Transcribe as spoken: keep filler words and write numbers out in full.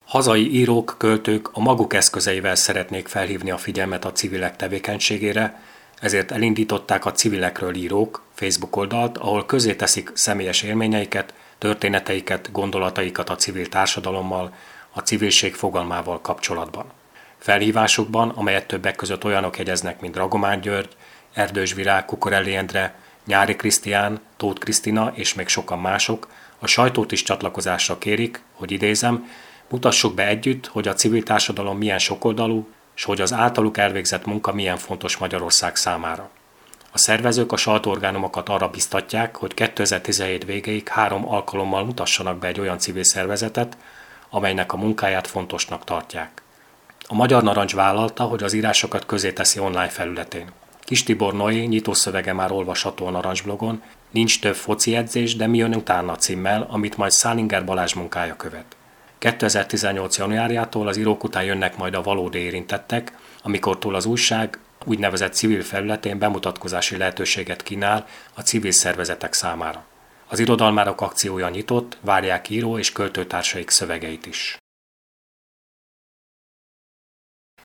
Hazai írók, költők a maguk eszközeivel szeretnék felhívni a figyelmet a civilek tevékenységére, ezért elindították a Civilekről írók Facebook oldalt, ahol közé teszik személyes élményeiket, történeteiket, gondolataikat a civil társadalommal, a civilség fogalmával kapcsolatban. Felhívásukban, amelyet többek között olyanok jegyeznek, mint Dragomán György, Erdős Virág, Kukorelli Endre, Nyári Krisztián, Tóth Krisztina és még sokan mások, a sajtót is csatlakozásra kérik, hogy idézem, mutassuk be együtt, hogy a civil társadalom milyen sokoldalú, és hogy az általuk elvégzett munka milyen fontos Magyarország számára. A szervezők a sajtóorgánumokat arra biztatják, hogy kétezer-tizenhét végéig három alkalommal mutassanak be egy olyan civil szervezetet, amelynek a munkáját fontosnak tartják. A Magyar Narancs vállalta, hogy az írásokat közé teszi online felületén. Kis Tibor Noé nyitószövege már olvasható a Narancsblogon, nincs több foci edzés, de mi jön utána címmel, amit majd Szálinger Balázs munkája követ. kétezer-tizennyolc januárjától az írók után jönnek majd a valódi érintettek, amikortól az újság úgynevezett civil felületén bemutatkozási lehetőséget kínál a civil szervezetek számára. Az Irodalmárok akciója nyitott, várják író és költőtársaik szövegeit is.